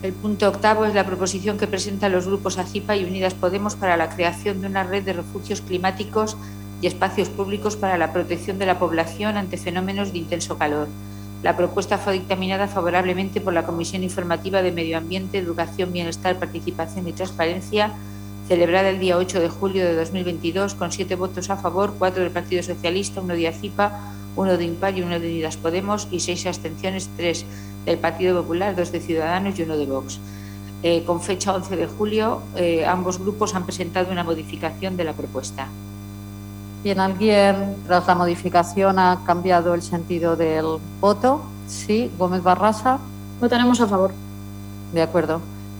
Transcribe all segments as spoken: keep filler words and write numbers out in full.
El punto octavo es la proposición que presentan los grupos ACIPA y Unidas Podemos para la creación de una red de refugios climáticos y espacios públicos para la protección de la población ante fenómenos de intenso calor. La propuesta fue dictaminada favorablemente por la Comisión Informativa de Medio Ambiente, Educación, Bienestar, Participación y Transparencia, celebrada el día ocho de julio de dos mil veintidós, con siete votos a favor, cuatro del Partido Socialista, uno de ACIPA, uno de Impar y uno de Unidas Podemos y seis abstenciones, tres del Partido Popular, dos de Ciudadanos y uno de Vox. Eh, con fecha once de julio, eh, ambos grupos han presentado una modificación de la propuesta. Bien, ¿alguien tras la modificación ha cambiado el sentido del voto? Sí, Gómez Barrasa. Votaremos a favor. De acuerdo.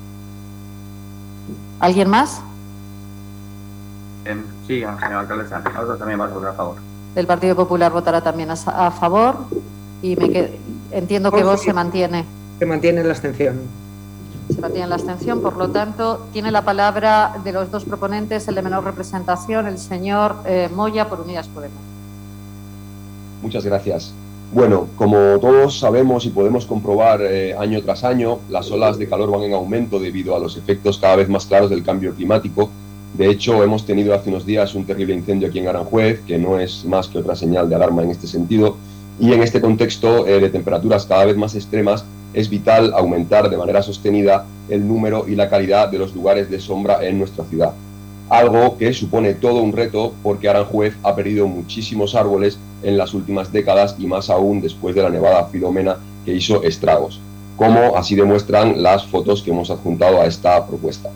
¿Alguien más? Eh, sí, señor alcalde, nosotros también vamos a votar a favor. El Partido Popular votará también a, a favor y me qued... entiendo que vos se mantiene. Se mantiene la abstención. Se mantiene la abstención, por lo tanto, tiene la palabra de los dos proponentes, el de menor representación, el señor eh, Moya, por Unidas Podemos. Muchas gracias. Bueno, como todos sabemos y podemos comprobar eh, año tras año, las olas de calor van en aumento debido a los efectos cada vez más claros del cambio climático. De hecho, hemos tenido hace unos días un terrible incendio aquí en Aranjuez, que no es más que otra señal de alarma en este sentido. Y en este contexto eh, de temperaturas cada vez más extremas, es vital aumentar de manera sostenida el número y la calidad de los lugares de sombra en nuestra ciudad. Algo que supone todo un reto porque Aranjuez ha perdido muchísimos árboles en las últimas décadas y más aún después de la nevada Filomena que hizo estragos, como así demuestran las fotos que hemos adjuntado a esta propuesta.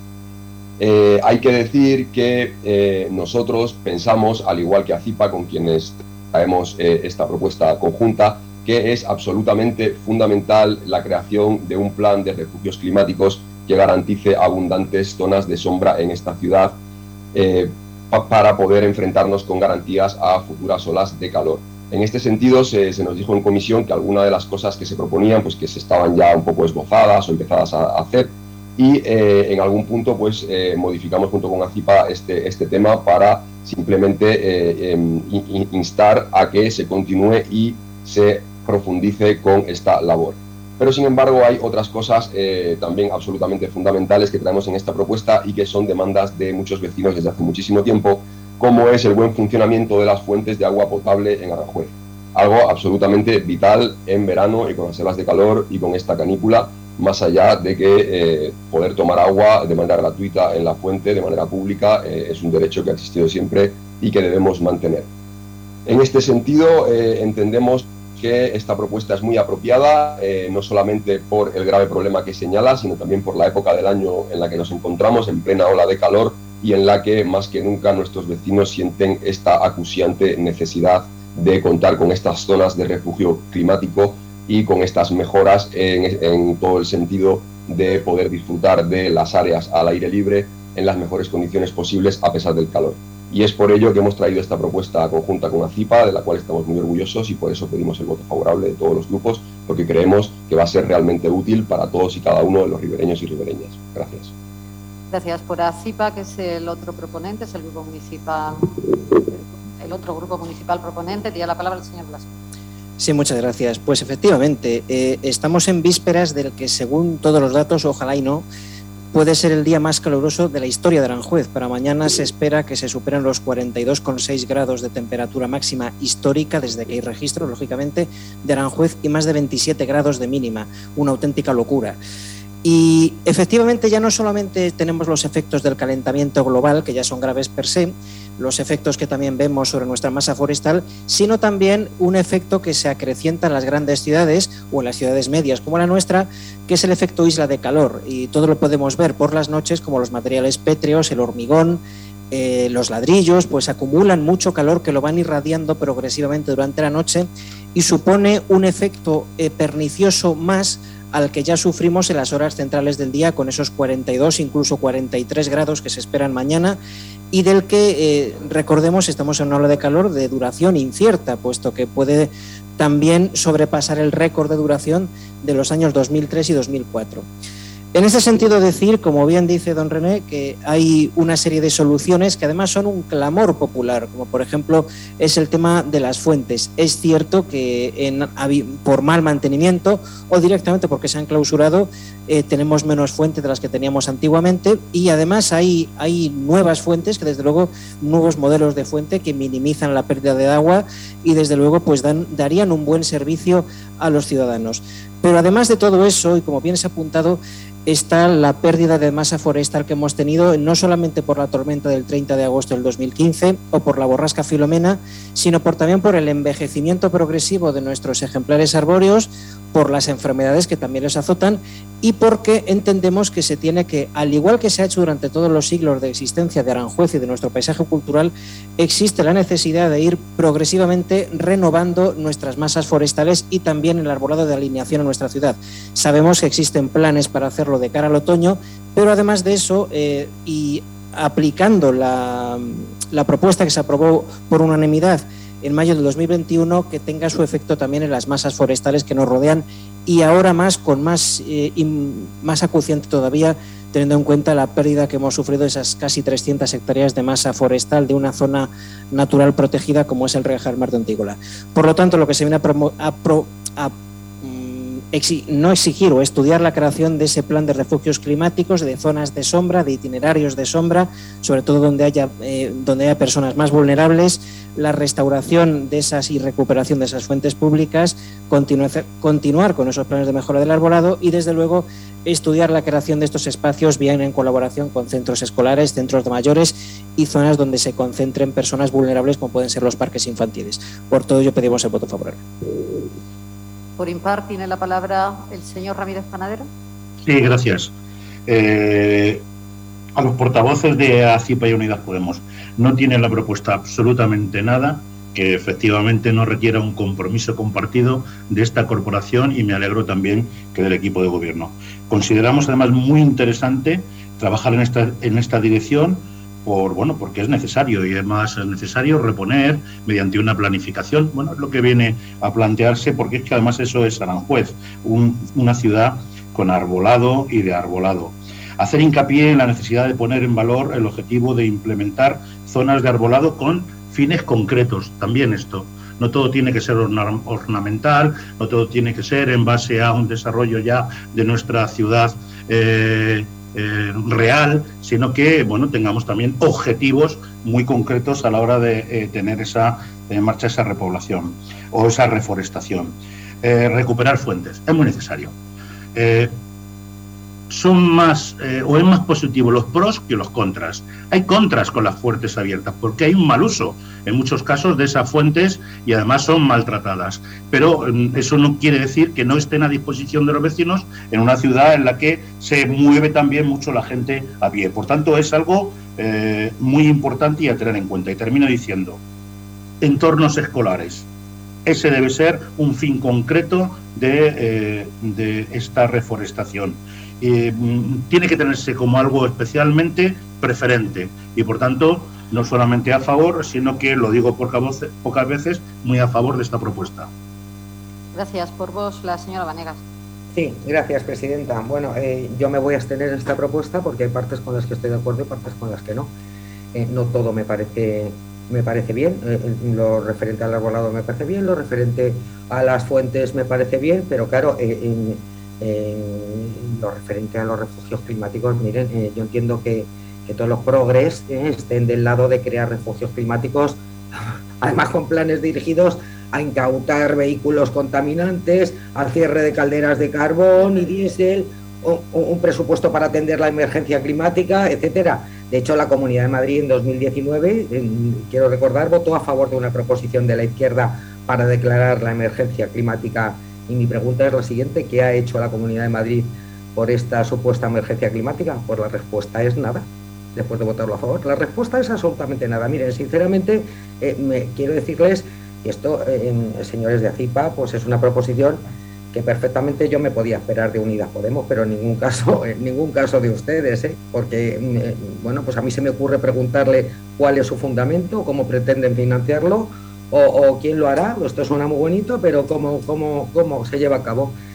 Eh, hay que decir que eh, nosotros pensamos, al igual que ACIPA, con quienes traemos eh, esta propuesta conjunta, que es absolutamente fundamental la creación de un plan de refugios climáticos que garantice abundantes zonas de sombra en esta ciudad eh, pa para poder enfrentarnos con garantías a futuras olas de calor. En este sentido, se, se nos dijo en comisión que algunas de las cosas que se proponían, pues que se estaban ya un poco esbozadas o empezadas a, a hacer, y eh, en algún punto pues eh, modificamos junto con ACIPA este, este tema para simplemente eh, eh, instar a que se continúe y se profundice con esta labor. Pero sin embargo hay otras cosas eh, también absolutamente fundamentales que traemos en esta propuesta y que son demandas de muchos vecinos desde hace muchísimo tiempo, como es el buen funcionamiento de las fuentes de agua potable en Aranjuez. Algo absolutamente vital en verano y con las olas de calor y con esta canícula, más allá de que eh, poder tomar agua de manera gratuita en la fuente, de manera pública, eh, es un derecho que ha existido siempre y que debemos mantener. En este sentido, eh, entendemos que esta propuesta es muy apropiada, eh, no solamente por el grave problema que señala, sino también por la época del año en la que nos encontramos, en plena ola de calor, y en la que más que nunca nuestros vecinos sienten esta acuciante necesidad de contar con estas zonas de refugio climático y con estas mejoras en, en todo el sentido de poder disfrutar de las áreas al aire libre en las mejores condiciones posibles a pesar del calor. Y es por ello que hemos traído esta propuesta conjunta con ACIPA, de la cual estamos muy orgullosos y por eso pedimos el voto favorable de todos los grupos, porque creemos que va a ser realmente útil para todos y cada uno de los ribereños y ribereñas. Gracias. Gracias. Por ACIPA, que es el otro proponente, es el grupo municipal, el otro grupo municipal proponente, tiene la palabra el señor Blasco. Sí, muchas gracias. Pues efectivamente, eh, estamos en vísperas del que, según todos los datos, ojalá y no, puede ser el día más caluroso de la historia de Aranjuez. Para mañana se espera que se superen los cuarenta y dos coma seis grados de temperatura máxima histórica desde que hay registro, lógicamente, de Aranjuez y más de veintisiete grados de mínima. Una auténtica locura. Y efectivamente ya no solamente tenemos los efectos del calentamiento global, que ya son graves per se, los efectos que también vemos sobre nuestra masa forestal, sino también un efecto que se acrecienta en las grandes ciudades o en las ciudades medias como la nuestra, que es el efecto isla de calor. Y todo lo podemos ver por las noches, como los materiales pétreos, el hormigón, eh, los ladrillos, pues acumulan mucho calor que lo van irradiando progresivamente durante la noche y supone un efecto eh, pernicioso más al que ya sufrimos en las horas centrales del día con esos cuarenta y dos, incluso cuarenta y tres grados que se esperan mañana y del que, eh, recordemos, estamos en una ola de calor de duración incierta, puesto que puede también sobrepasar el récord de duración de los años dos mil tres y dos mil cuatro. En ese sentido decir, como bien dice don René, que hay una serie de soluciones que además son un clamor popular, como por ejemplo es el tema de las fuentes. Es cierto que en, por mal mantenimiento o directamente porque se han clausurado eh, tenemos menos fuentes de las que teníamos antiguamente, y además hay, hay nuevas fuentes que desde luego, nuevos modelos de fuente que minimizan la pérdida de agua y desde luego pues dan, darían un buen servicio a los ciudadanos. Pero además de todo eso, y como bien se ha apuntado, está la pérdida de masa forestal que hemos tenido, no solamente por la tormenta del treinta de agosto del dos mil quince o por la borrasca Filomena, sino por, también por el envejecimiento progresivo de nuestros ejemplares arbóreos, por las enfermedades que también les azotan y porque entendemos que se tiene que, al igual que se ha hecho durante todos los siglos de existencia de Aranjuez y de nuestro paisaje cultural, existe la necesidad de ir progresivamente renovando nuestras masas forestales y también el arbolado de alineación en nuestra ciudad. Sabemos que existen planes para hacerlo de cara al otoño, pero además de eso, eh, y aplicando la, la propuesta que se aprobó por unanimidad en mayo del dos mil veintiuno, que tenga su efecto también en las masas forestales que nos rodean y ahora más, con más, eh, más acuciante todavía, teniendo en cuenta la pérdida que hemos sufrido de esas casi trescientas hectáreas de masa forestal de una zona natural protegida como es el Regajar Mar de Ontígola. Por lo tanto, lo que se viene a, promo, a, pro, a Exi, no exigir o estudiar la creación de ese plan de refugios climáticos, de zonas de sombra, de itinerarios de sombra, sobre todo donde haya, eh, donde haya personas más vulnerables, la restauración de esas y recuperación de esas fuentes públicas, continuar, continuar con esos planes de mejora del arbolado y, desde luego, estudiar la creación de estos espacios bien en colaboración con centros escolares, centros de mayores y zonas donde se concentren personas vulnerables como pueden ser los parques infantiles. Por todo ello pedimos el voto favorable. Por impar tiene la palabra el señor Ramírez Panadero. Sí, gracias. Eh, a los portavoces de ACIPA y Unidas Podemos, no tienen la propuesta absolutamente nada que efectivamente no requiera un compromiso compartido de esta corporación y me alegro también que del equipo de gobierno. Consideramos además muy interesante trabajar en esta, en esta dirección por, bueno, porque es necesario y además es necesario reponer mediante una planificación. Bueno, es lo que viene a plantearse porque es que además eso es Aranjuez, un, una ciudad con arbolado y de arbolado. Hacer hincapié en la necesidad de poner en valor el objetivo de implementar zonas de arbolado con fines concretos, también esto. No todo tiene que ser ornamental, no todo tiene que ser en base a un desarrollo ya de nuestra ciudad eh, eh, real, sino que bueno, tengamos también objetivos muy concretos a la hora de eh, tener esa, en marcha esa repoblación o esa reforestación. Eh, recuperar fuentes, es muy necesario. Eh, son más eh, o es más positivo los pros que los contras. Hay contras con las fuentes abiertas porque hay un mal uso en muchos casos de esas fuentes y además son maltratadas, pero eh, eso no quiere decir que no estén a disposición de los vecinos en una ciudad en la que se mueve también mucho la gente a pie. Por tanto, es algo eh, muy importante y a tener en cuenta. Y termino diciendo, entornos escolares. Ese debe ser un fin concreto de, eh, de esta reforestación. Eh, tiene que tenerse como algo especialmente preferente y por tanto no solamente a favor, sino que, lo digo pocas, pocas veces, muy a favor de esta propuesta. Gracias. Por vos, la señora Vanegas. Sí, gracias, presidenta. Bueno, eh, yo me voy a abstener en esta propuesta porque hay partes con las que estoy de acuerdo y partes con las que no. Eh, no todo me parece me parece bien, eh, lo referente al arbolado me parece bien, lo referente a las fuentes me parece bien, pero claro, eh, en, en lo referente a los refugios climáticos, miren, eh, yo entiendo que, que todos los progres eh, estén del lado de crear refugios climáticos, además con planes dirigidos a incautar vehículos contaminantes, al cierre de calderas de carbón y diésel, un, un presupuesto para atender la emergencia climática, etcétera. De hecho, la Comunidad de Madrid en dos mil diecinueve, en, quiero recordar, votó a favor de una proposición de la izquierda para declarar la emergencia climática. Y mi pregunta es la siguiente: ¿qué ha hecho la Comunidad de Madrid por esta supuesta emergencia climática? Pues la respuesta es nada, después de votarlo a favor. La respuesta es absolutamente nada. Miren, sinceramente, eh, me, quiero decirles que esto, eh, señores de ACIPA, pues es una proposición que perfectamente yo me podía esperar de Unidas Podemos, pero en ningún caso, en ningún caso de ustedes, ¿eh? Porque, eh, bueno, pues a mí se me ocurre preguntarle cuál es su fundamento, cómo pretenden financiarlo, o, o quién lo hará. Esto suena muy bonito, pero cómo, cómo, cómo se lleva a cabo.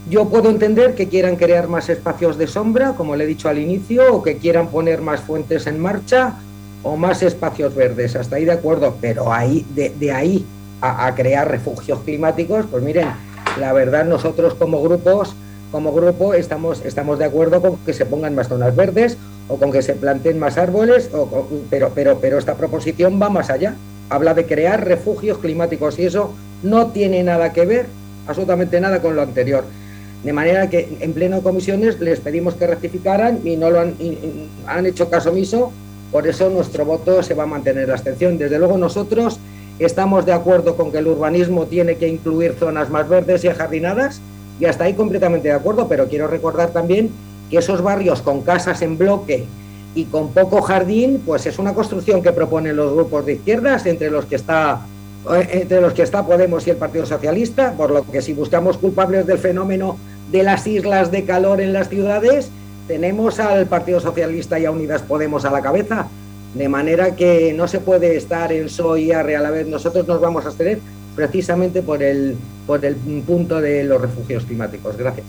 Yo puedo entender que quieran crear más espacios de sombra, como le he dicho al inicio, o que quieran poner más fuentes en marcha o más espacios verdes, hasta ahí de acuerdo, pero ahí, de, de ahí a, a crear refugios climáticos, pues miren, la verdad nosotros como grupos, como grupo estamos, estamos de acuerdo con que se pongan más zonas verdes o con que se planten más árboles, o, o, pero, pero, pero esta proposición va más allá, habla de crear refugios climáticos y eso no tiene nada que ver, absolutamente nada con lo anterior. De manera que en pleno de comisiones les pedimos que rectificaran y no lo han, y, y han hecho caso omiso, por eso nuestro voto se va a mantener la abstención. Desde luego nosotros estamos de acuerdo con que el urbanismo tiene que incluir zonas más verdes y ajardinadas y hasta ahí completamente de acuerdo, pero quiero recordar también que esos barrios con casas en bloque y con poco jardín, pues es una construcción que proponen los grupos de izquierdas, entre los que está entre los que está Podemos y el Partido Socialista, por lo que si buscamos culpables del fenómeno de las islas de calor en las ciudades, tenemos al Partido Socialista y a Unidas Podemos a la cabeza, de manera que no se puede estar en P S O E y ARRE a la vez. Nosotros nos vamos a abstener precisamente por el, por el punto de los refugios climáticos. Gracias.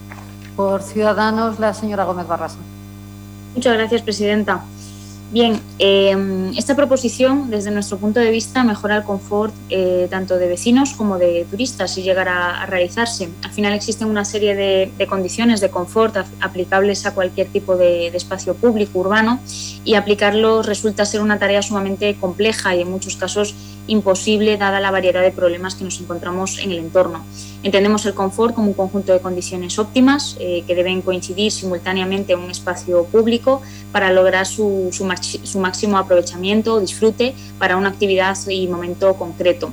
Por Ciudadanos, la señora Gómez Barrasa. Muchas gracias, presidenta. Bien, eh, esta proposición, desde nuestro punto de vista, mejora el confort eh, tanto de vecinos como de turistas si llegara a realizarse. Al final existen una serie de, de condiciones de confort aplicables a cualquier tipo de, de espacio público urbano y aplicarlos resulta ser una tarea sumamente compleja y en muchos casos imposible dada la variedad de problemas que nos encontramos en el entorno. Entendemos el confort como un conjunto de condiciones óptimas eh, que deben coincidir simultáneamente en un espacio público para lograr su, su, su máximo aprovechamiento o disfrute para una actividad y momento concreto.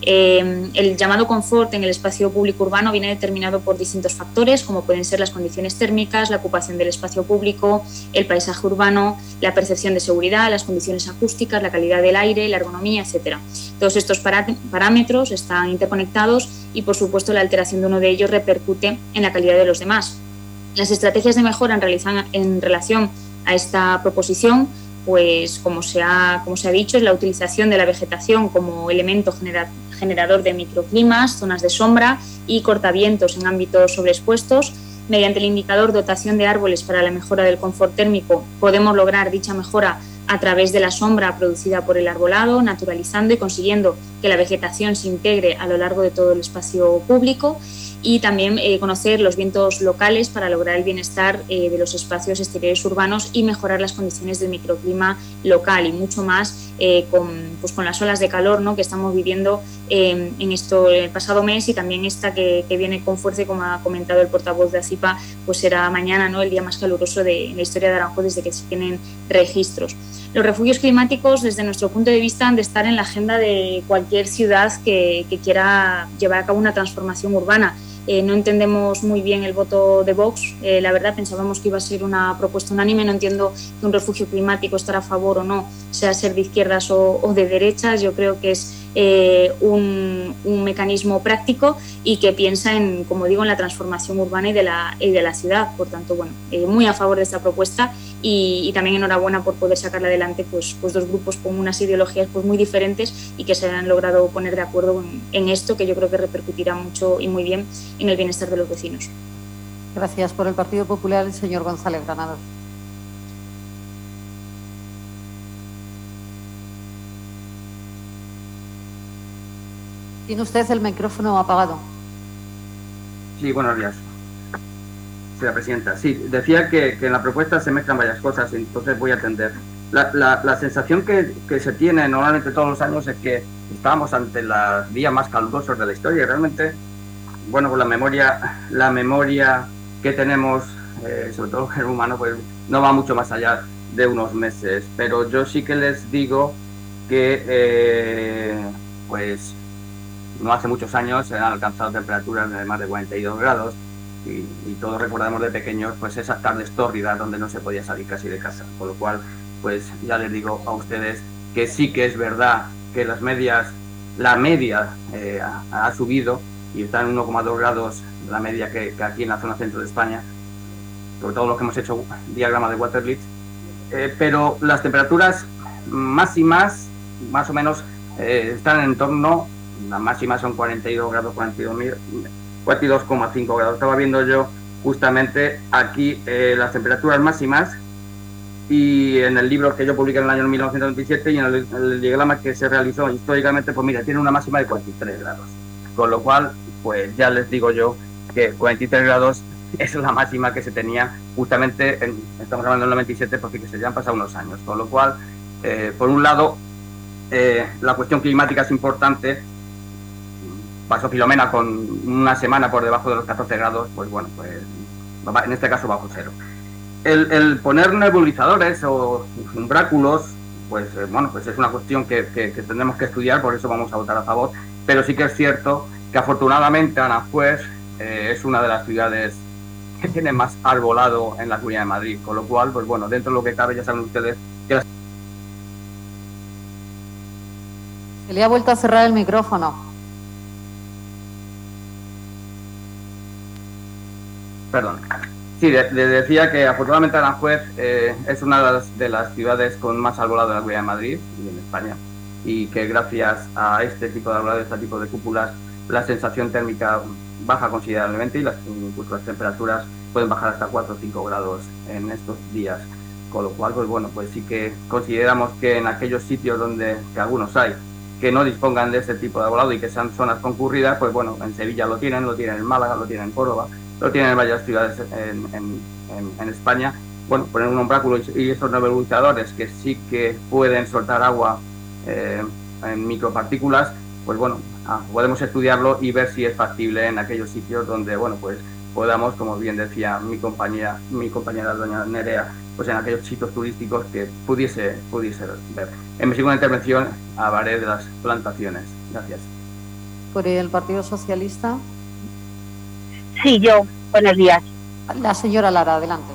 Eh, el llamado confort en el espacio público urbano viene determinado por distintos factores, como pueden ser las condiciones térmicas, la ocupación del espacio público, el paisaje urbano, la percepción de seguridad, las condiciones acústicas, la calidad del aire, la ergonomía, etcétera. Todos estos parámetros están interconectados y, por supuesto, la alteración de uno de ellos repercute en la calidad de los demás. Las estrategias de mejora en, en relación a esta proposición, pues como se, ha, como se ha dicho, es la utilización de la vegetación como elemento genera, generador de microclimas, zonas de sombra y cortavientos en ámbitos sobreexpuestos. Mediante el indicador dotación de árboles para la mejora del confort térmico podemos lograr dicha mejora a través de la sombra producida por el arbolado, naturalizando y consiguiendo que la vegetación se integre a lo largo de todo el espacio público, y también eh, conocer los vientos locales para lograr el bienestar eh, de los espacios exteriores urbanos y mejorar las condiciones del microclima local y mucho más eh, con, pues con las olas de calor, ¿no?, que estamos viviendo eh, en esto el pasado mes, y también esta que, que viene con fuerza, como ha comentado el portavoz de ACIPA, pues será mañana, ¿no?, el día más caluroso de la historia de Aranjuez desde que se tienen registros. Los refugios climáticos, desde nuestro punto de vista, han de estar en la agenda de cualquier ciudad que, que quiera llevar a cabo una transformación urbana. Eh, no entendemos muy bien el voto de Vox, eh, la verdad pensábamos que iba a ser una propuesta unánime. No entiendo que un refugio climático estará a favor o no, sea ser de izquierdas o, o de derechas. Yo creo que es eh, un, un mecanismo práctico y que piensa en, como digo, en la transformación urbana y de la, y de la ciudad. Por tanto, bueno, eh, muy a favor de esta propuesta y, y también enhorabuena por poder sacarla adelante pues, pues dos grupos con unas ideologías pues, muy diferentes y que se han logrado poner de acuerdo en, en esto, que yo creo que repercutirá mucho y muy bien en el bienestar de los vecinos. Gracias. Por el Partido Popular, el señor González Granados. Tiene usted el micrófono apagado. Sí, buenos días. Señora presidenta, sí, decía que, que en la propuesta se mezclan varias cosas, entonces voy a atender. La, la, la sensación que, que se tiene normalmente todos los años es que estábamos ante los días más calurosos de la historia y realmente, bueno, pues la memoria, la memoria que tenemos, eh, sobre todo el humano, pues no va mucho más allá de unos meses. Pero yo sí que les digo que, eh, pues, no hace muchos años se han alcanzado temperaturas de más de cuarenta y dos grados y, y todos recordamos de pequeños, pues, esas tardes tórridas donde no se podía salir casi de casa. Con lo cual, pues, ya les digo a ustedes que sí que es verdad que las medias, la media eh, ha, ha subido y está en uno coma dos grados la media que, que aquí en la zona centro de España, sobre todo los que hemos hecho diagrama de Waterlitz, eh, pero las temperaturas máximas, más o menos, eh, están en torno, las máximas son cuarenta y dos grados, cuarenta y dos cuarenta y dos coma cinco grados. Estaba viendo yo justamente aquí eh, las temperaturas máximas, y en el libro que yo publiqué en el año mil novecientos noventa y siete y en el, el diagrama que se realizó históricamente, pues mira, tiene una máxima de cuarenta y tres grados. Con lo cual, pues ya les digo yo que cuarenta y tres grados es la máxima que se tenía justamente, en, estamos hablando del noventa y siete, porque se ya han pasado unos años. Con lo cual, eh, por un lado, eh, la cuestión climática es importante. Pasó Filomena con una semana por debajo de los catorce grados, pues bueno, pues en este caso bajo cero. El, el poner nebulizadores o umbráculos, pues eh, bueno, pues es una cuestión que, que, que tendremos que estudiar, por eso vamos a votar a favor, pero sí que es cierto que afortunadamente Aranjuez eh, es una de las ciudades que tiene más arbolado en la Comunidad de Madrid, con lo cual, pues bueno, dentro de lo que cabe, ya saben ustedes que las... Se le ha vuelto a cerrar el micrófono. Perdón. Sí, de, de decía que afortunadamente Aranjuez eh, es una de las, de las ciudades con más arbolado de la Comunidad de Madrid y en España, y que gracias a este tipo de arbolado, este tipo de cúpulas, la sensación térmica baja considerablemente y las, incluso las temperaturas pueden bajar hasta cuatro o cinco grados en estos días, con lo cual, pues bueno, pues sí que consideramos que en aquellos sitios donde, que algunos hay, que no dispongan de este tipo de arbolado y que sean zonas concurridas, pues bueno, en Sevilla lo tienen, lo tienen en Málaga, lo tienen en Córdoba, lo tienen en varias ciudades en, en, en, en España. Bueno, poner un umbráculo y, y esos nebulizadores que sí que pueden soltar agua eh, en micropartículas, pues bueno, ah, podemos estudiarlo y ver si es factible en aquellos sitios donde, bueno, pues podamos, como bien decía mi compañera, mi compañera doña Nerea, pues en aquellos sitios turísticos que pudiese, pudiese ver. En mi segunda intervención hablaré de las plantaciones. Gracias. Por el Partido Socialista. Sí, yo. Buenos días. La señora Lara, adelante.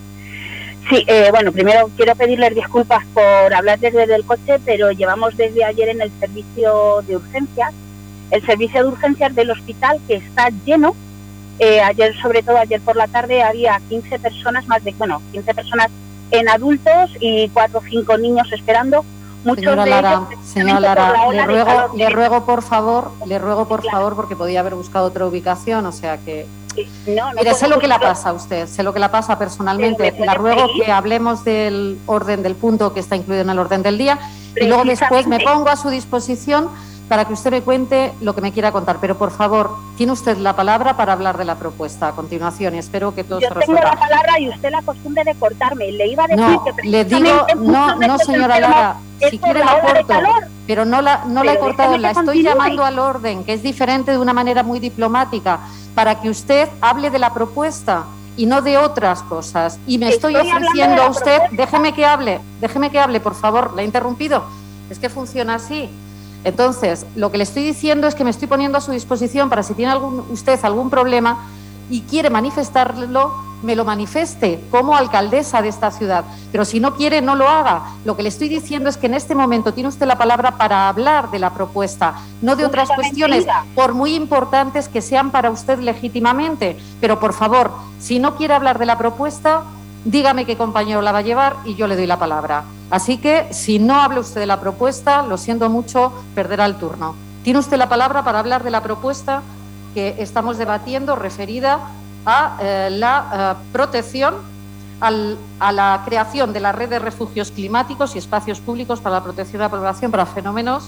Sí, eh, bueno, primero quiero pedirles disculpas por hablar desde el coche, pero llevamos desde ayer en el servicio de urgencias, el servicio de urgencias del hospital, que está lleno. Eh, ayer, sobre todo ayer por la tarde, había quince personas, más de, bueno, quince personas en adultos y cuatro o cinco niños esperando. Muchos señora de Lara, ellos, señora Lara, le ruego, le que... ruego por favor, le ruego por claro. favor, porque podía haber buscado otra ubicación, o sea que... No, no Mire, sé lo que le buscar... pasa a usted, sé lo que le pasa personalmente. La ruego seguir? que hablemos del orden del punto que está incluido en el orden del día y luego después me pongo a su disposición para que usted me cuente lo que me quiera contar. Pero, por favor, tiene usted la palabra para hablar de la propuesta a continuación y espero que todo Yo se resuelva. Yo tengo la palabra y usted la costumbre de cortarme. Le iba a decir no, que... le digo, no, no, señora Lara, si quiere la corto, pero no la, no la he cortado, la estoy continúe. llamando al orden, que es diferente, de una manera muy diplomática, para que usted hable de la propuesta y no de otras cosas. Y me estoy, estoy ofreciendo a usted, propuesta. déjeme que hable, déjeme que hable, por favor, la he interrumpido. Es que funciona así. Entonces, lo que le estoy diciendo es que me estoy poniendo a su disposición para si tiene algún, usted algún problema y quiere manifestarlo, me lo manifieste como alcaldesa de esta ciudad. Pero si no quiere, no lo haga. Lo que le estoy diciendo es que en este momento tiene usted la palabra para hablar de la propuesta, no de otras cuestiones, por muy importantes que sean para usted legítimamente. Pero, por favor, si no quiere hablar de la propuesta, dígame qué compañero la va a llevar y yo le doy la palabra. Así que, si no habla usted de la propuesta, lo siento mucho, perderá el turno. Tiene usted la palabra para hablar de la propuesta que estamos debatiendo, referida a eh, la eh, protección, al, a la creación de la red de refugios climáticos y espacios públicos para la protección de la población para fenómenos,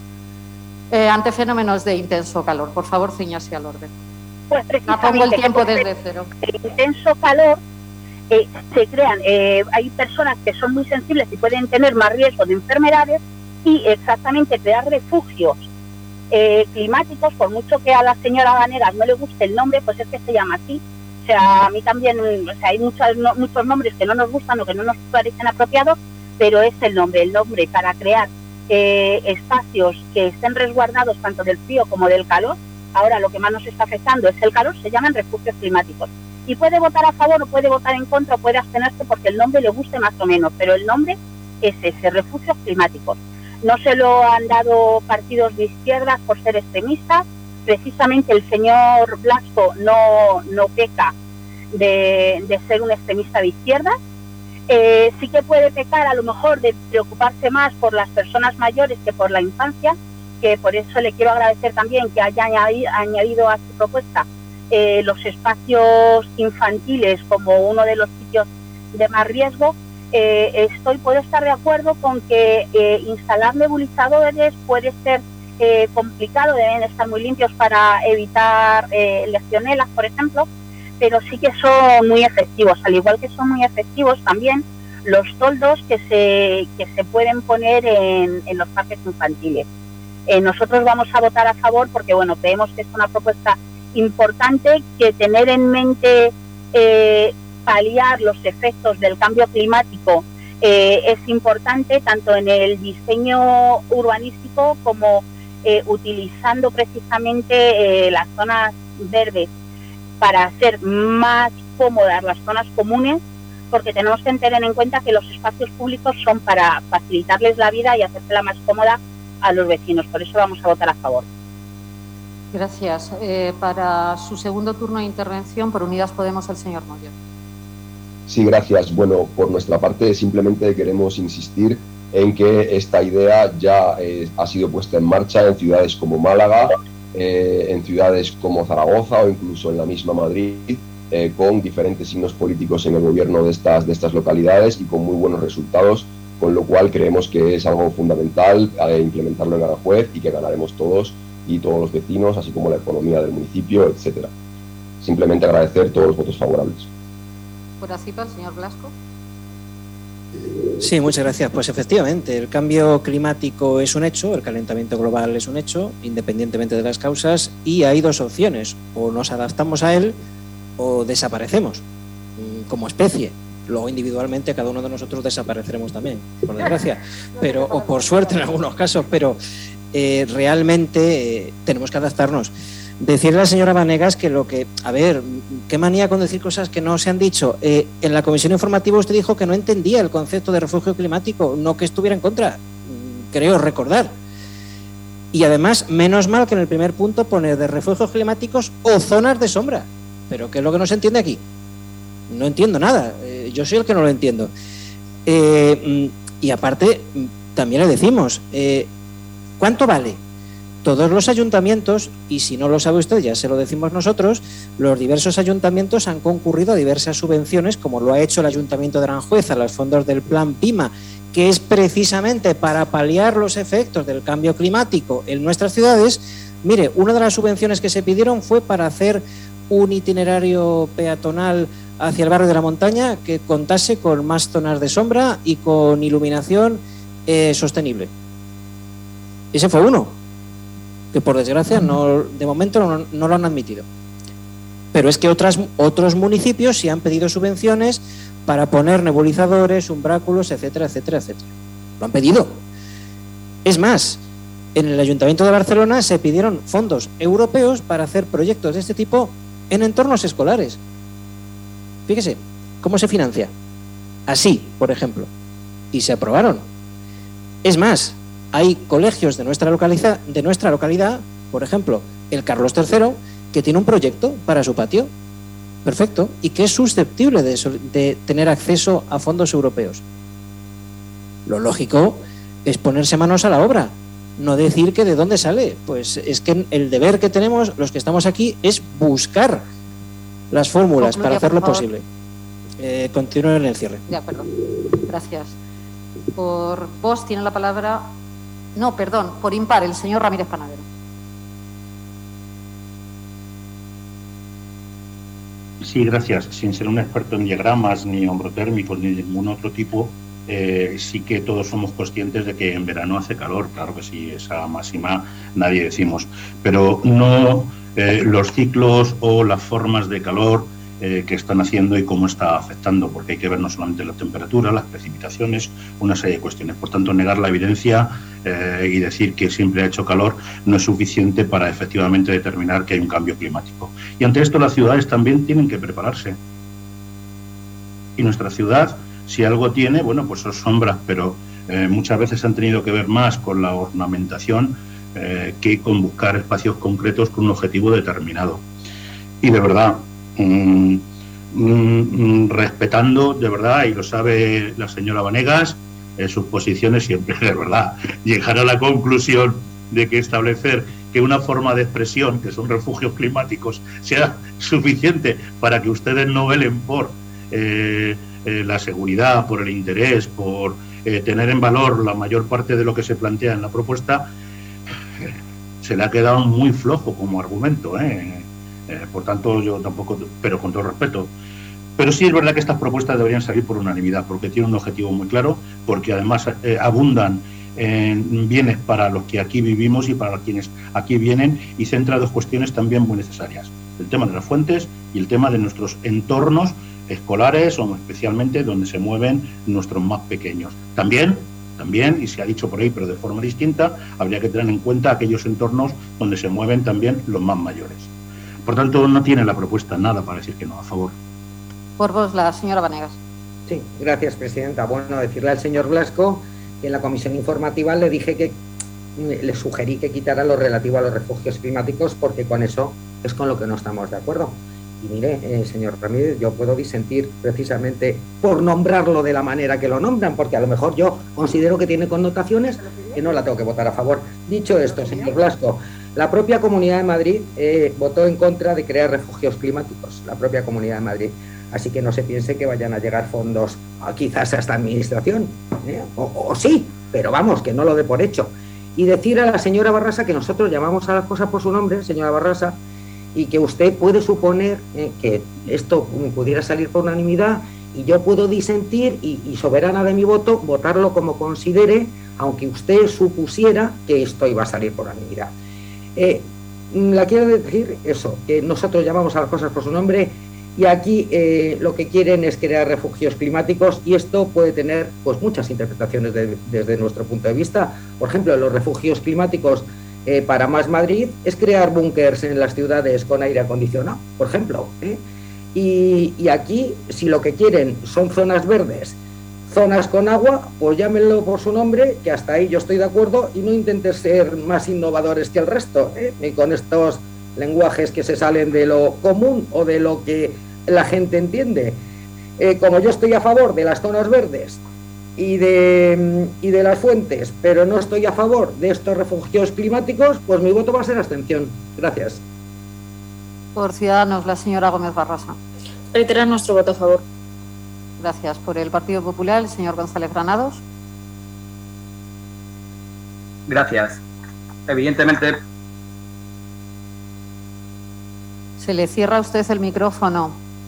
eh, ante fenómenos de intenso calor. Por favor, ciñase al orden. Pues la pongo el tiempo desde cero. El intenso calor eh, se crean, eh, hay personas que son muy sensibles y pueden tener más riesgo de enfermedades, y exactamente crear refugios eh, climáticos, por mucho que a la señora Vanegas no le guste el nombre, pues es que se llama así. O sea, a mí también, o sea, hay muchos, no, muchos nombres que no nos gustan o que no nos parecen apropiados, pero es el nombre, el nombre para crear eh, espacios que estén resguardados tanto del frío como del calor. Ahora lo que más nos está afectando es el calor, se llaman refugios climáticos. Y puede votar a favor o puede votar en contra o puede abstenerse porque el nombre le guste más o menos, pero el nombre es ese, refugios climáticos. No se lo han dado partidos de izquierdas por ser extremistas. Precisamente el señor Blasco no, no peca de, de ser un extremista de izquierdas. Eh, sí que puede pecar a lo mejor de preocuparse más por las personas mayores que por la infancia, que por eso le quiero agradecer también que haya añadido, añadido a su propuesta eh, los espacios infantiles como uno de los sitios de más riesgo, eh, estoy puedo estar de acuerdo con que eh, instalar nebulizadores puede ser eh, complicado, deben estar muy limpios para evitar eh, legionelas, por ejemplo, pero sí que son muy efectivos, al igual que son muy efectivos también los toldos que se, que se pueden poner en, en los parques infantiles. Eh, nosotros vamos a votar a favor porque, bueno, creemos que es una propuesta importante, que tener en mente eh, paliar los efectos del cambio climático eh, es importante, tanto en el diseño urbanístico como eh, utilizando precisamente eh, las zonas verdes para hacer más cómodas las zonas comunes, porque tenemos que tener en cuenta que los espacios públicos son para facilitarles la vida y hacérsela más cómoda a los vecinos. Por eso vamos a votar a favor. Gracias. Eh, para su segundo turno de intervención, por Unidas Podemos, el señor Moyo. Sí, gracias. Bueno, por nuestra parte simplemente queremos insistir en que esta idea ya eh, ha sido puesta en marcha en ciudades como Málaga, eh, en ciudades como Zaragoza o incluso en la misma Madrid, eh, con diferentes signos políticos en el gobierno de estas, de estas localidades y con muy buenos resultados, con lo cual creemos que es algo fundamental eh, implementarlo en Aranjuez y que ganaremos todos y todos los vecinos, así como la economía del municipio, etcétera. Simplemente agradecer todos los votos favorables. Por ACIPA, el señor Blasco. Sí, muchas gracias. Pues efectivamente, el cambio climático es un hecho, el calentamiento global es un hecho, independientemente de las causas, y hay dos opciones: o nos adaptamos a él o desaparecemos como especie. Luego individualmente cada uno de nosotros desapareceremos también, por desgracia, pero o por suerte en algunos casos, pero eh, realmente eh, tenemos que adaptarnos. Decirle a la señora Vanegas que lo que, a ver, qué manía con decir cosas que no se han dicho. Eh, en la comisión informativa usted dijo que no entendía el concepto de refugio climático, no que estuviera en contra, creo recordar. Y además, menos mal que en el primer punto pone de refugios climáticos o zonas de sombra. Pero ¿qué es lo que no se entiende aquí? No entiendo nada, eh, yo soy el que no lo entiendo. Eh, y aparte, también le decimos, eh, ¿cuánto vale? Todos los ayuntamientos, y si no lo sabe usted, ya se lo decimos nosotros, los diversos ayuntamientos han concurrido a diversas subvenciones, como lo ha hecho el Ayuntamiento de Aranjuez a los fondos del Plan PIMA, que es precisamente para paliar los efectos del cambio climático en nuestras ciudades. Mire, una de las subvenciones que se pidieron fue para hacer un itinerario peatonal hacia el barrio de la Montaña que contase con más zonas de sombra y con iluminación eh, sostenible. Ese fue uno, que por desgracia no, de momento no, no lo han admitido. Pero es que otras, otros municipios sí han pedido subvenciones para poner nebulizadores, umbráculos, etcétera, etcétera, etcétera. Lo han pedido. Es más, en el Ayuntamiento de Barcelona se pidieron fondos europeos para hacer proyectos de este tipo en entornos escolares. Fíjese, ¿cómo se financia? Así, por ejemplo. Y se aprobaron. Es más, hay colegios de nuestra localidad, de nuestra localidad, por ejemplo, el Carlos tercero, que tiene un proyecto para su patio. Perfecto. Y que es susceptible de, de tener acceso a fondos europeos. Lo lógico es ponerse manos a la obra. No decir que de dónde sale. Pues es que el deber que tenemos los que estamos aquí es buscar las fórmulas para hacerlo posible. Eh, continúo en el cierre. De acuerdo. Gracias. Por voz tiene la palabra... No, perdón, por impar, el señor Ramírez Panadero. Sí, gracias. Sin ser un experto en diagramas, ni hombrotérmicos, ni de ningún otro tipo, eh, sí que todos somos conscientes de que en verano hace calor, claro que sí, esa máxima nadie decimos, pero no eh, los ciclos o las formas de calor eh, que están haciendo y cómo está afectando, porque hay que ver no solamente la temperatura, las precipitaciones, una serie de cuestiones. Por tanto, negar la evidencia eh, y decir que siempre ha hecho calor no es suficiente para efectivamente determinar que hay un cambio climático. Y ante esto las ciudades también tienen que prepararse. Y nuestra ciudad, si algo tiene, bueno, pues son sombras, pero eh, muchas veces han tenido que ver más con la ornamentación eh, que con buscar espacios concretos con un objetivo determinado. Y de verdad, mmm, mmm, respetando, de verdad, y lo sabe la señora Vanegas, eh, sus posiciones siempre, de verdad, llegar a la conclusión de que establecer que una forma de expresión, que son refugios climáticos, sea suficiente para que ustedes no velen por eh, eh, la seguridad, por el interés, por eh, tener en valor la mayor parte de lo que se plantea en la propuesta, eh, se le ha quedado muy flojo como argumento, ¿eh? Eh, por tanto, yo tampoco, pero con todo respeto. Pero sí es verdad que estas propuestas deberían salir por unanimidad, porque tienen un objetivo muy claro, porque además eh, abundan en bienes para los que aquí vivimos y para quienes aquí vienen, y centra dos cuestiones también muy necesarias: el tema de las fuentes y el tema de nuestros entornos escolares, o especialmente donde se mueven nuestros más pequeños. También, también, y se ha dicho por ahí, pero de forma distinta, habría que tener en cuenta aquellos entornos donde se mueven también los más mayores. Por tanto, no tiene la propuesta nada para decir que no, a favor. Por vos, la señora Vanegas. Sí, gracias, presidenta. Bueno, decirle al señor Blasco que en la comisión informativa le dije que le sugerí que quitara lo relativo a los refugios climáticos, porque con eso es con lo que no estamos de acuerdo. Y mire, eh, señor Ramírez, yo puedo disentir precisamente por nombrarlo de la manera que lo nombran, porque a lo mejor yo considero que tiene connotaciones que no la tengo que votar a favor. Dicho esto, señor Blasco, la propia Comunidad de Madrid eh, votó en contra de crear refugios climáticos, la propia Comunidad de Madrid. Así que no se piense que vayan a llegar fondos a, quizás a esta administración, ¿eh? o, o sí, pero vamos, que no lo dé por hecho. Y decir a la señora Barrasa que nosotros llamamos a las cosas por su nombre, señora Barrasa, y que usted puede suponer eh, que esto pudiera salir por unanimidad, y yo puedo disentir y, y soberana de mi voto, votarlo como considere, aunque usted supusiera que esto iba a salir por unanimidad. Eh, la quiero decir eso, que nosotros llamamos a las cosas por su nombre, y aquí eh, lo que quieren es crear refugios climáticos, y esto puede tener pues muchas interpretaciones de, desde nuestro punto de vista. Por ejemplo, los refugios climáticos eh, para Más Madrid es crear búnkers en las ciudades con aire acondicionado, por ejemplo, ¿eh? y, y aquí, si lo que quieren son zonas verdes, zonas con agua, pues llámenlo por su nombre, que hasta ahí yo estoy de acuerdo, y no intenten ser más innovadores que el resto, ¿eh? ni con estos lenguajes que se salen de lo común o de lo que la gente entiende. Eh, como yo estoy a favor de las zonas verdes y de, y de las fuentes, pero no estoy a favor de estos refugios climáticos, pues mi voto va a ser abstención. Gracias. Por Ciudadanos, la señora Gómez Barrasa. Reiterar nuestro voto a favor. Gracias. Por el Partido Popular, el señor González Granados. Gracias. Evidentemente... Se le cierra a usted el micrófono.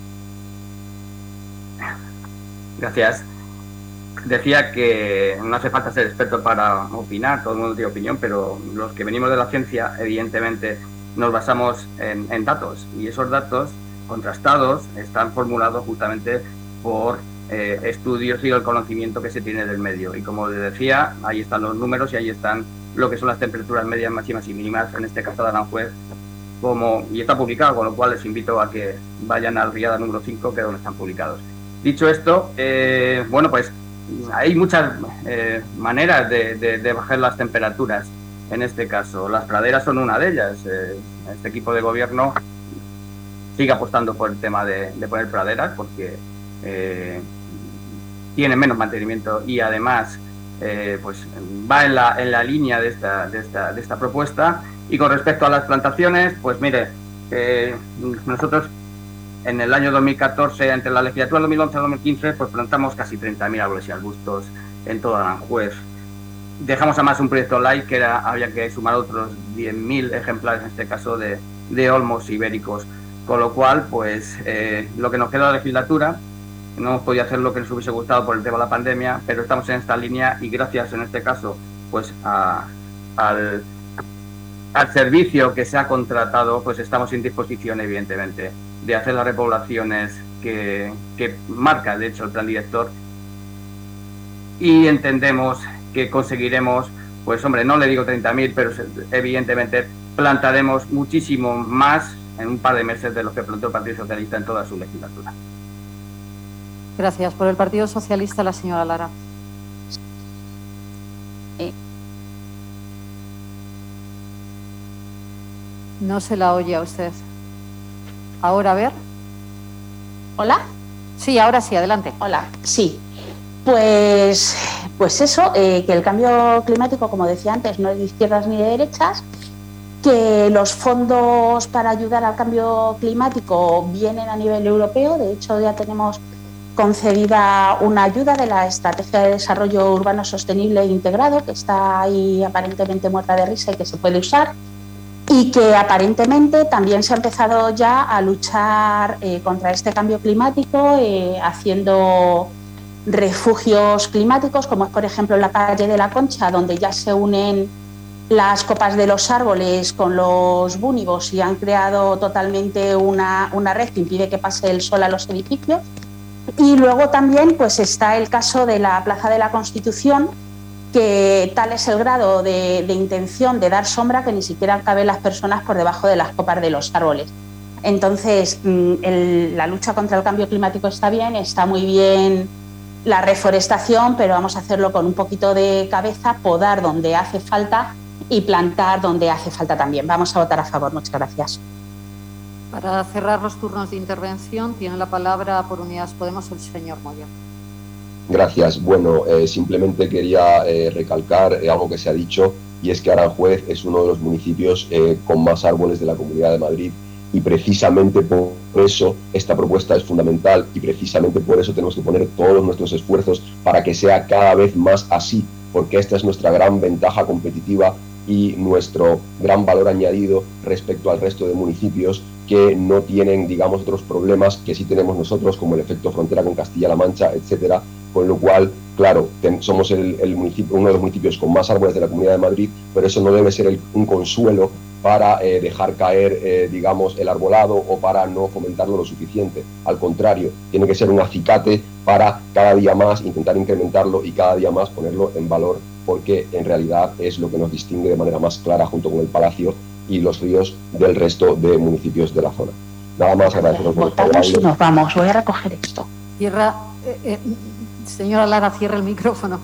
Gracias. Decía que no hace falta ser experto para opinar, todo el mundo tiene opinión, pero los que venimos de la ciencia, evidentemente, nos basamos en, en datos, y esos datos contrastados están formulados justamente por eh, estudios y el conocimiento que se tiene del medio. Y como les decía, ahí están los números y ahí están lo que son las temperaturas medias, máximas y mínimas, en este caso de Aranjuez, como, y está publicado, con lo cual les invito a que vayan al Riada número cinco, que es donde están publicados. Dicho esto, eh, bueno, pues hay muchas eh, maneras de, de, de bajar las temperaturas. En este caso, las praderas son una de ellas. Eh, este equipo de gobierno sigue apostando por el tema de, de poner praderas, porque eh, tienen menos mantenimiento y además eh, pues va en la, en la línea de esta, de, esta, de esta propuesta. Y con respecto a las plantaciones, pues mire, eh, nosotros en el año dos mil catorce, entre la legislatura dos mil once y dos mil quince, pues plantamos casi treinta mil árboles y arbustos en todo Aranjuez. Dejamos además un proyecto light que era, había que sumar otros diez mil ejemplares, en este caso, de, de olmos ibéricos. Con lo cual, pues eh, lo que nos queda de la legislatura, no hemos podido hacer lo que nos hubiese gustado por el tema de la pandemia, pero estamos en esta línea y gracias, en este caso, pues a, al... al servicio que se ha contratado, pues estamos en disposición, evidentemente, de hacer las repoblaciones que, que marca, de hecho, el plan director, y entendemos que conseguiremos, pues hombre, no le digo treinta mil, pero evidentemente plantaremos muchísimo más en un par de meses de lo que plantó el Partido Socialista en toda su legislatura. Gracias. Por el Partido Socialista, la señora Lara. Eh. No se la oye a usted. Ahora, a ver. ¿Hola? Sí, ahora sí, adelante. Hola, sí. Pues, pues eso, eh, que el cambio climático, como decía antes, no es de izquierdas ni de derechas, que los fondos para ayudar al cambio climático vienen a nivel europeo. De hecho, ya tenemos concedida una ayuda de la Estrategia de Desarrollo Urbano Sostenible e Integrado, que está ahí aparentemente muerta de risa y que se puede usar, y que aparentemente también se ha empezado ya a luchar eh, contra este cambio climático, eh, haciendo refugios climáticos, como es por ejemplo la calle de la Concha, donde ya se unen las copas de los árboles con los búnibos y han creado totalmente una, una red que impide que pase el sol a los edificios. Y luego también pues está el caso de la Plaza de la Constitución, que tal es el grado de, de intención de dar sombra que ni siquiera caben las personas por debajo de las copas de los árboles. Entonces, el, la lucha contra el cambio climático está bien, está muy bien la reforestación, pero vamos a hacerlo con un poquito de cabeza, podar donde hace falta y plantar donde hace falta también. Vamos a votar a favor. Muchas gracias. Para cerrar los turnos de intervención, tiene la palabra por Unidas Podemos el señor Moya. Gracias. Bueno, eh, simplemente quería eh, recalcar eh, algo que se ha dicho, y es que Aranjuez es uno de los municipios eh, con más árboles de la Comunidad de Madrid, y precisamente por eso esta propuesta es fundamental, y precisamente por eso tenemos que poner todos nuestros esfuerzos para que sea cada vez más así, porque esta es nuestra gran ventaja competitiva y nuestro gran valor añadido respecto al resto de municipios que no tienen, digamos, otros problemas que sí tenemos nosotros, como el efecto frontera con Castilla-La Mancha, etcétera. Con lo cual, claro, ten, somos el, el municipio, uno de los municipios con más árboles de la Comunidad de Madrid, pero eso no debe ser el, un consuelo para eh, dejar caer, eh, digamos, el arbolado o para no fomentarlo lo suficiente. Al contrario, tiene que ser un acicate para cada día más intentar incrementarlo y cada día más ponerlo en valor, porque en realidad es lo que nos distingue de manera más clara, junto con el Palacio y los ríos, del resto de municipios de la zona. Nada más, agradeceros por Votamos y nos vamos. Voy a recoger esto. Cierra, eh, eh, señora Lara, cierra el micrófono.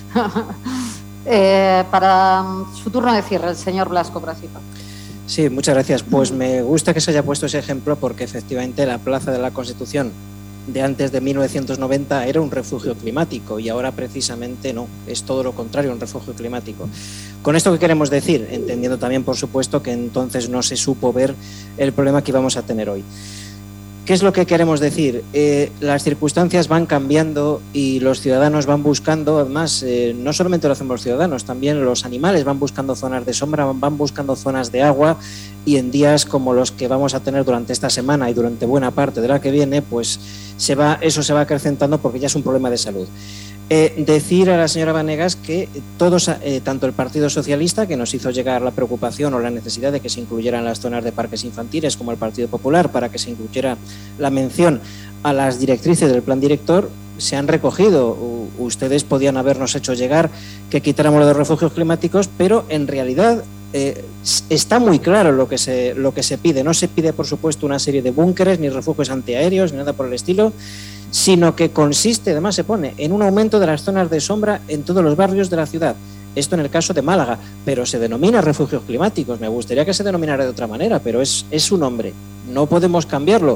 eh, para su turno de cierre, el señor Blasco Brasipa. Sí, muchas gracias. Pues me gusta que se haya puesto ese ejemplo, porque efectivamente la Plaza de la Constitución de antes de mil novecientos noventa era un refugio climático, y ahora precisamente no, es todo lo contrario, un refugio climático. Con esto, ¿qué queremos decir? Entendiendo también, por supuesto, que entonces no se supo ver el problema que íbamos a tener hoy. ¿Qué es lo que queremos decir? Eh, las circunstancias van cambiando y los ciudadanos van buscando, además, eh, no solamente lo hacemos los ciudadanos, también los animales van buscando zonas de sombra, van buscando zonas de agua, y en días como los que vamos a tener durante esta semana y durante buena parte de la que viene, pues se va, eso se va acrecentando, porque ya es un problema de salud. Eh, decir a la señora Vanegas que todos, eh, tanto el Partido Socialista, que nos hizo llegar la preocupación o la necesidad de que se incluyeran las zonas de parques infantiles, como el Partido Popular, para que se incluyera la mención a las directrices del plan director, se han recogido. U- ustedes podían habernos hecho llegar que quitáramos lo de refugios climáticos, pero en realidad eh, está muy claro lo que, se, lo que se pide. No se pide, por supuesto, una serie de búnkeres, ni refugios antiaéreos, ni nada por el estilo, sino que consiste, además se pone, en un aumento de las zonas de sombra en todos los barrios de la ciudad. Esto en el caso de Málaga, pero se denomina refugios climáticos. Me gustaría que se denominara de otra manera, pero es, es su nombre, no podemos cambiarlo.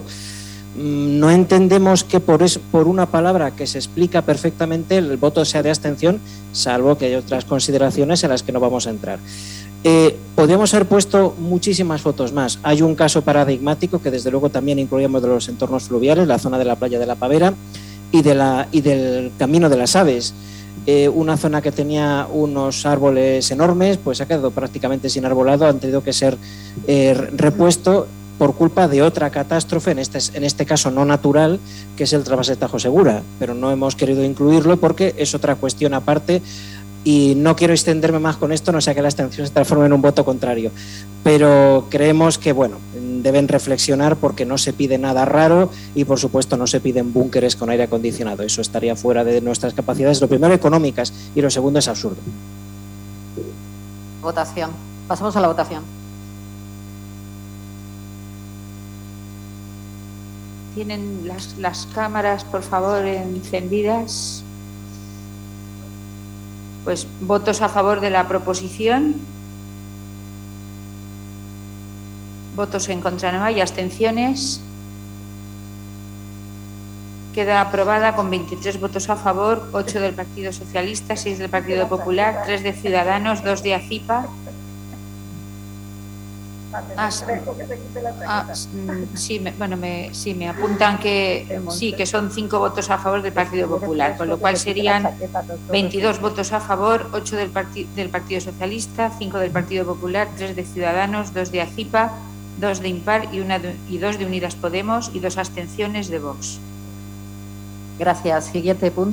No entendemos que por, es, por una palabra que se explica perfectamente el voto sea de abstención, salvo que hay otras consideraciones en las que no vamos a entrar. Eh, podríamos haber puesto muchísimas fotos más. Hay un caso paradigmático que desde luego también incluíamos de los entornos fluviales, la zona de la playa de la Pavera y, de la, y del Camino de las Aves. Eh, una zona que tenía unos árboles enormes, pues ha quedado prácticamente sin arbolado, han tenido que ser eh, repuesto por culpa de otra catástrofe, en este, en este caso no natural, que es el trasvase Tajo Segura, pero no hemos querido incluirlo porque es otra cuestión aparte. Y no quiero extenderme más con esto, no sea que la abstención se transforme en un voto contrario. Pero creemos que, bueno, deben reflexionar, porque no se pide nada raro y, por supuesto, no se piden búnkeres con aire acondicionado. Eso estaría fuera de nuestras capacidades, lo primero económicas, y lo segundo es absurdo. Votación. Pasamos a la votación. ¿Tienen las, las cámaras, por favor, encendidas? Pues votos a favor de la proposición. Votos en contra no hay, abstenciones. Queda aprobada con veintitrés votos a favor, ocho del Partido Socialista, seis del Partido Popular, tres de Ciudadanos, dos de ACIPA Ah, ah, sí, me, bueno, me, sí, me apuntan que sí, que son cinco votos a favor del Partido Popular, con lo cual serían veintidós votos a favor, ocho del, parti del Partido Socialista, cinco del Partido Popular, tres de Ciudadanos, dos de ACIPA, dos de Impar y, una de, y dos de Unidas Podemos y dos abstenciones de Vox. Gracias. Siguiente punto.